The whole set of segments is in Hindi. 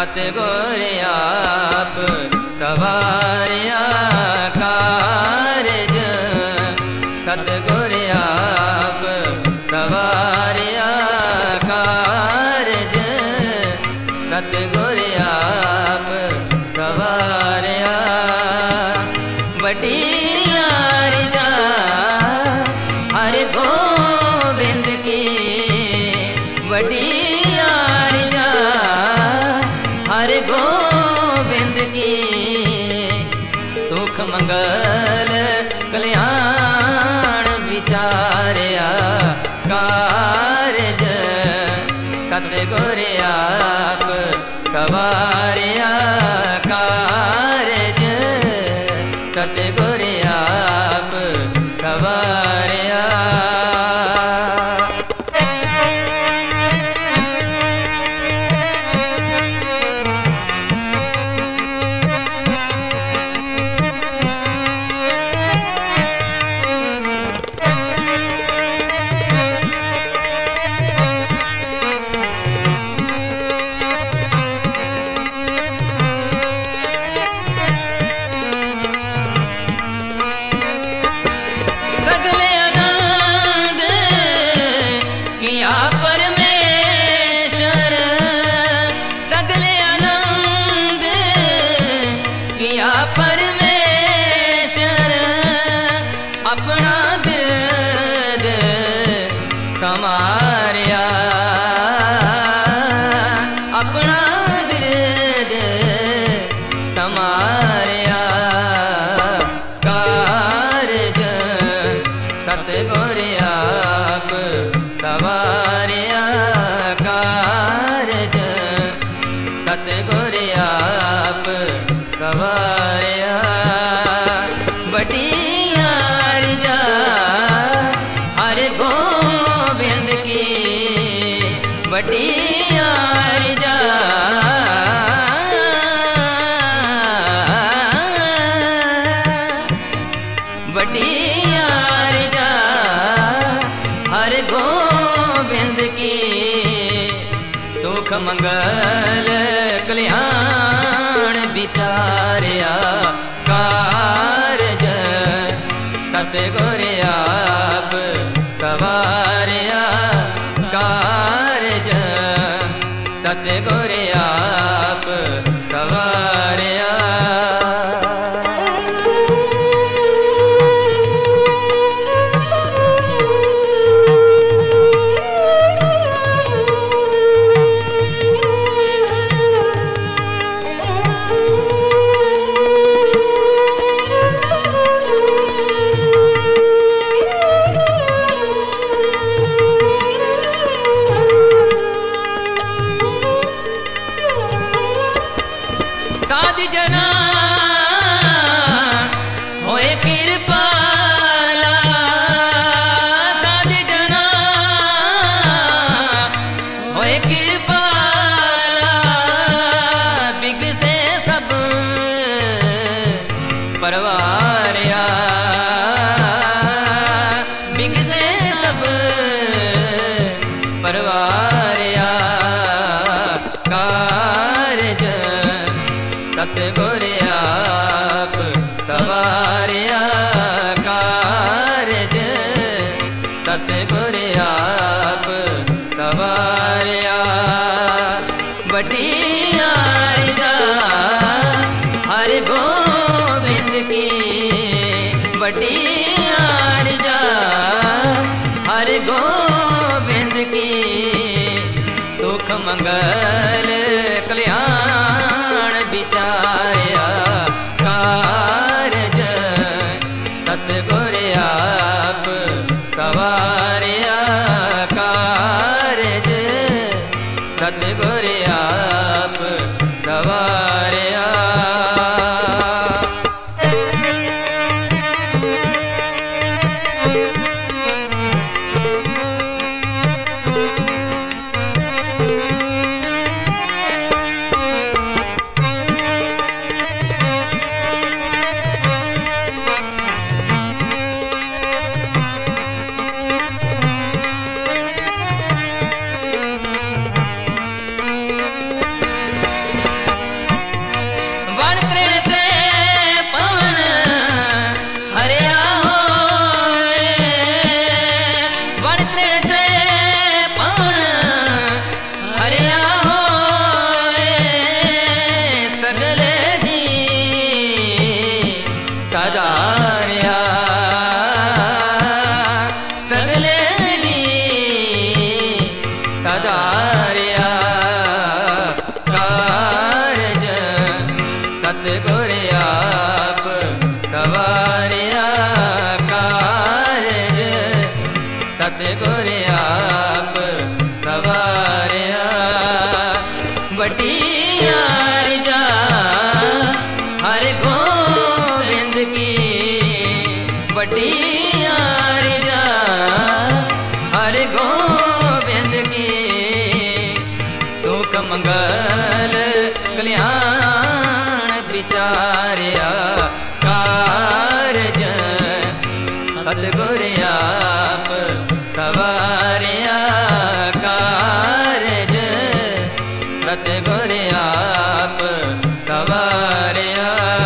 सतगुर आप सवारिया कारज, सतगुर आप सवारिया कारज, सतगुर आप सवारिया वडिया रिजा हर गोविंद की, वडिया रिजा हर गोविंद की, सुख मंगल कल्याण विचारिया कारज, सतगुर आप सवारिया कारज, सतगुर आप सवारिया। परमेश्वर अपना बिरद समारिया, अपना बिरद समारिया कारज, सतगुर आप सवारिया कारज, सतगुर आप सवारिया वडिया रिजा हर गोविंद की, वडिया रिजा वडिया रिजा हर गोविंद की, सुख मंगल कल्याण विचारिया कारज, सतगुर आप सवारिया कारज, सतगुर आप सवारिया। साध जना होए कृपाला, साध जना होए कृपाला, बिगसे सब परवारिया, बिगसे सब परवारिया कारज, सतगुर आप सवारिया कारज, सतगुर आप सवारिया वडिया रिजा हर गोविंद की, वडिया रिजा हर गोविंद की, सुख मंगल कल्याण विचारिया कारज, सतगुर आप सवारिया कारज, सतगुर आप सवारिया। सदारिया सगले दी सदारिया कारज सतगुर आप सवारिया कारज सतगुर आप सवारिया बड़ी आरजा हर गोविंद की बड़ी आरजा हर गोविंद की सुख मंगल कल्याण विचारिया कारज सतगुर आप सवारिया कारज सतगुर आप सवारिया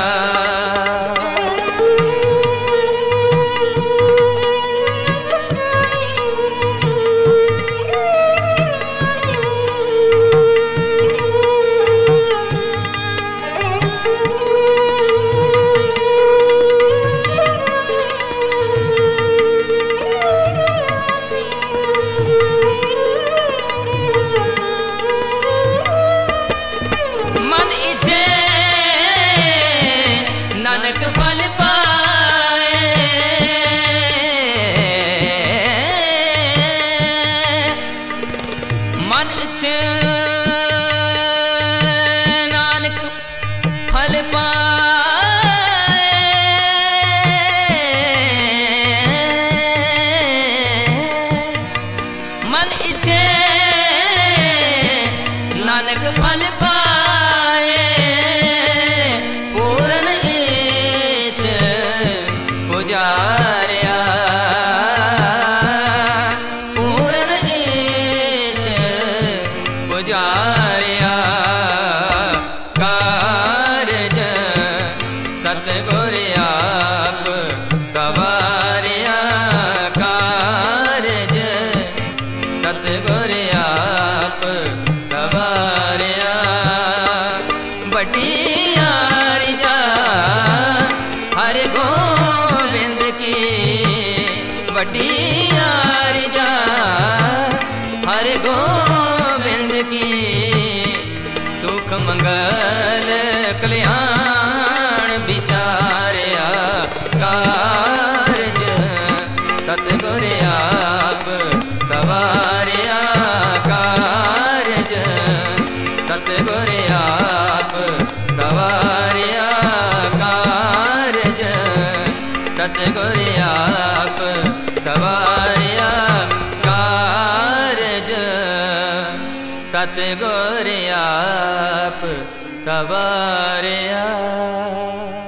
नानक फल पाए मन इच्छे नानक फल पाए मन इच्छे नानक फल पाए पूरन पुजारिया पूरन ईश पुजारिया कारज सतगुर आप सवारिया कारज सतगुर आप सवारिया बड़ी आरजा हर गोविंद की बड़ी आरजा हर गोविंद की सुख मंगल कल्याण विचारिया कारज सतगुर आप सवारिया कारज सतगुर आप सवारिया कारज सतगुर आप सवारिया कारज सतगुर आप सवारिया।